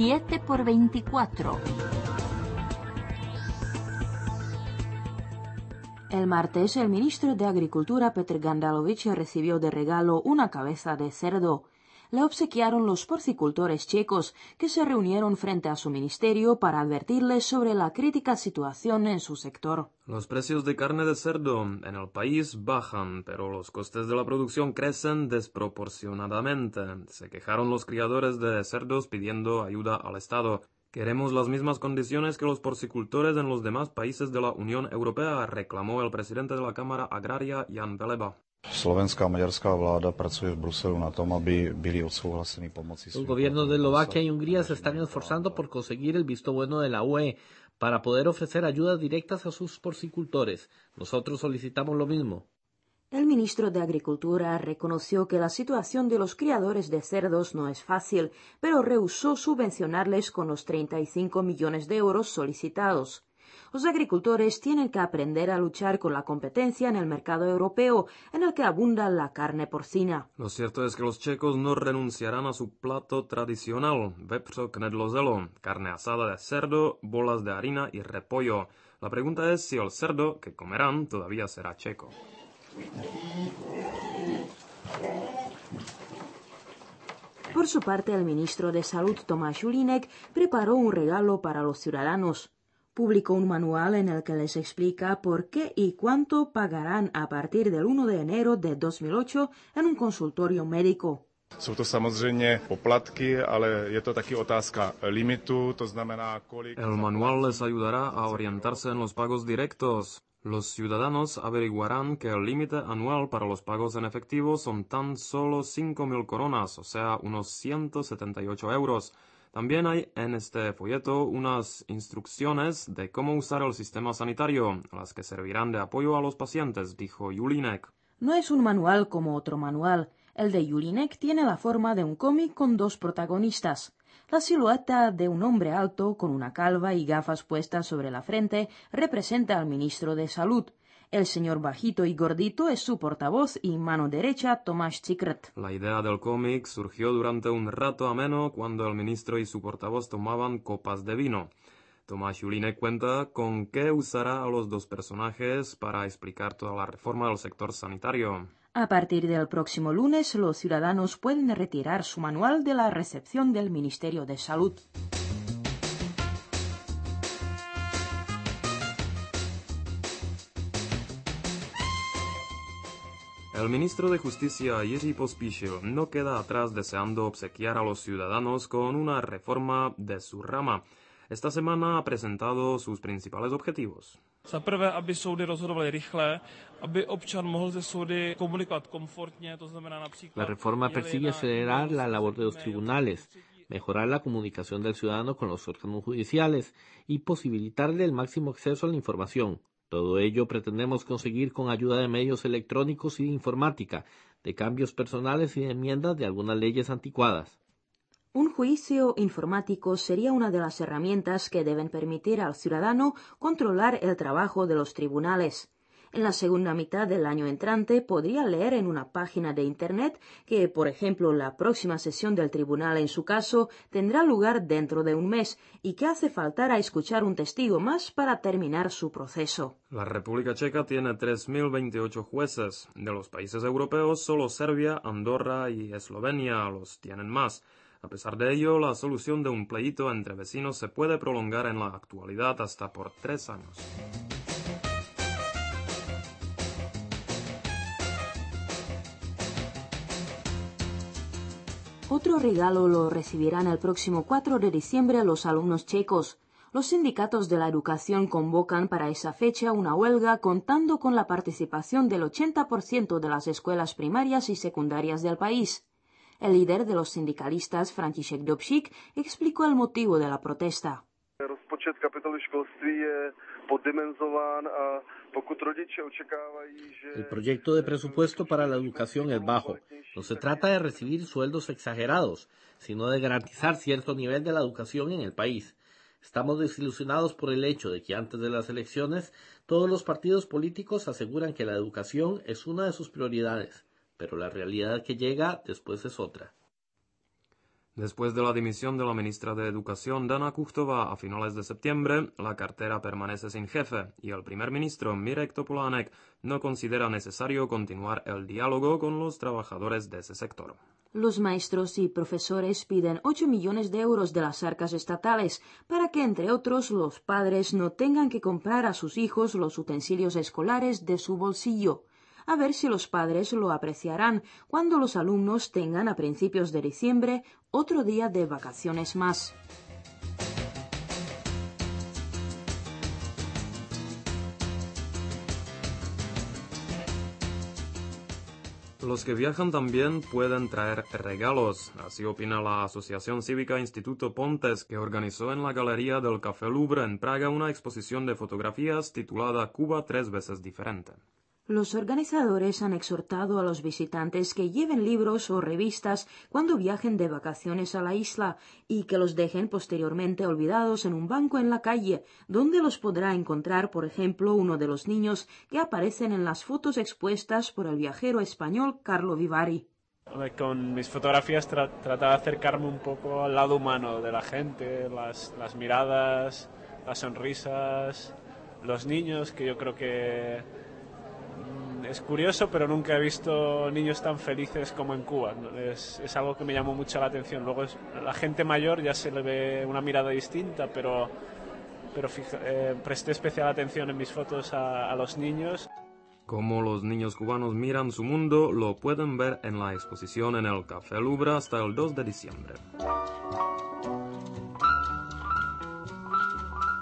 7 por 24. El martes, el ministro de Agricultura, Petr Gandalović, recibió de regalo una cabeza de cerdo. Le obsequiaron los porcicultores checos, que se reunieron frente a su ministerio para advertirles sobre la crítica situación en su sector. Los precios de carne de cerdo en el país bajan, pero los costes de la producción crecen desproporcionadamente. Se quejaron los criadores de cerdos pidiendo ayuda al Estado. Queremos las mismas condiciones que los porcicultores en los demás países de la Unión Europea, reclamó el presidente de la Cámara Agraria, Jan Veleba. Slovenská a maďarská vláda pracuje v Bruselu na tom, aby byli odsouhlasení pomoci. Los gobiernos de Eslovaquia y Hungría se están esforzando por conseguir el visto bueno de la UE para poder ofrecer ayudas directas a sus porcicultores. Nosotros solicitamos lo mismo. El ministro de Agricultura reconoció que la situación de los criadores de cerdos no es fácil, pero rehusó subvencionarles con los 35 millones de euros solicitados. Los agricultores tienen que aprender a luchar con la competencia en el mercado europeo, en el que abunda la carne porcina. Lo cierto es que los checos no renunciarán a su plato tradicional, vepřo knedlozelo, carne asada de cerdo, bolas de harina y repollo. La pregunta es si el cerdo que comerán todavía será checo. Por su parte, el ministro de Salud, Tomáš Julínek, preparó un regalo para los ciudadanos. Publicó un manual en el que les explica por qué y cuánto pagarán a partir del 1 de enero de 2008 en un consultorio médico. Jsou to samozřejmě poplatky, ale je to taky otázka limitu, to znamená kolik... El manual les ayudará a orientarse en los pagos directos. Los ciudadanos averiguarán que el límite anual para los pagos en efectivo son tan solo 5.000 coronas, o sea, unos 178 euros. También hay en este folleto unas instrucciones de cómo usar el sistema sanitario, las que servirán de apoyo a los pacientes, dijo Julínek. No es un manual como otro manual. El de Julínek tiene la forma de un cómic con dos protagonistas. La silueta de un hombre alto con una calva y gafas puestas sobre la frente representa al ministro de Salud. El señor bajito y gordito es su portavoz y mano derecha Tomáš Cikrt. La idea del cómic surgió durante un rato ameno cuando el ministro y su portavoz tomaban copas de vino. Tomáš Julínek cuenta con qué usará a los dos personajes para explicar toda la reforma del sector sanitario. A partir del próximo lunes, los ciudadanos pueden retirar su manual de la recepción del Ministerio de Salud. El ministro de Justicia, Jiří Pospíšil, no queda atrás deseando obsequiar a los ciudadanos con una reforma de su rama. Esta semana ha presentado sus principales objetivos. Za prvé, aby soudy rozhodovaly rychle, aby občan mohl se soudy komunikovat komfortně, to znamená například... La reforma persigue acelerar la labor de los tribunales, mejorar la comunicación del ciudadano con los órganos judiciales y posibilitarle el máximo acceso a la información. Todo ello pretendemos conseguir con ayuda de medios electrónicos y de informática, de cambios personales y de enmiendas de algunas leyes anticuadas. Un juicio informático sería una de las herramientas que deben permitir al ciudadano controlar el trabajo de los tribunales. En la segunda mitad del año entrante podría leer en una página de Internet que, por ejemplo, la próxima sesión del tribunal en su caso tendrá lugar dentro de un mes y que hace falta escuchar un testigo más para terminar su proceso. La República Checa tiene 3.028 jueces. De los países europeos, solo Serbia, Andorra y Eslovenia los tienen más. A pesar de ello, la solución de un pleito entre vecinos se puede prolongar en la actualidad hasta por 3 años. Otro regalo lo recibirán el próximo 4 de diciembre los alumnos checos. Los sindicatos de la educación convocan para esa fecha una huelga contando con la participación del 80% de las escuelas primarias y secundarias del país. El líder de los sindicalistas, František Dobšík, explicó el motivo de la protesta. Rozpočet kapitoly školství je poddimenzován a pokud rodiče očekávají, že... El proyecto de presupuesto para la educación es bajo. No se trata de recibir sueldos exagerados, sino de garantizar cierto nivel de la educación en el país. Estamos desilusionados por el hecho de que antes de las elecciones todos los partidos políticos aseguran que la educación es una de sus prioridades, pero la realidad que llega después es otra. Después de la dimisión de la ministra de Educación, Dana Kuchtová, a finales de septiembre, la cartera permanece sin jefe y el primer ministro, Mirek Topolánek, no considera necesario continuar el diálogo con los trabajadores de ese sector. Los maestros y profesores piden 8 millones de euros de las arcas estatales para que, entre otros, los padres no tengan que comprar a sus hijos los utensilios escolares de su bolsillo. A ver si los padres lo apreciarán cuando los alumnos tengan a principios de diciembre otro día de vacaciones más. Los que viajan también pueden traer regalos, así opina la Asociación Cívica Instituto Pontes, que organizó en la Galería del Café Louvre en Praga una exposición de fotografías titulada Cuba 3 veces diferente. Los organizadores han exhortado a los visitantes que lleven libros o revistas cuando viajen de vacaciones a la isla y que los dejen posteriormente olvidados en un banco en la calle, donde los podrá encontrar, por ejemplo, uno de los niños que aparecen en las fotos expuestas por el viajero español Carlo Vivari. Con mis fotografías trataba de acercarme un poco al lado humano de la gente, las miradas, las sonrisas, los niños, que yo creo que es curioso, pero nunca he visto niños tan felices como en Cuba. Es algo que me llamó mucho la atención. Luego la gente mayor ya se le ve una mirada distinta, pero presté especial atención en mis fotos a los niños. Cómo los niños cubanos miran su mundo lo pueden ver en la exposición en el Café Louvre hasta el 2 de diciembre.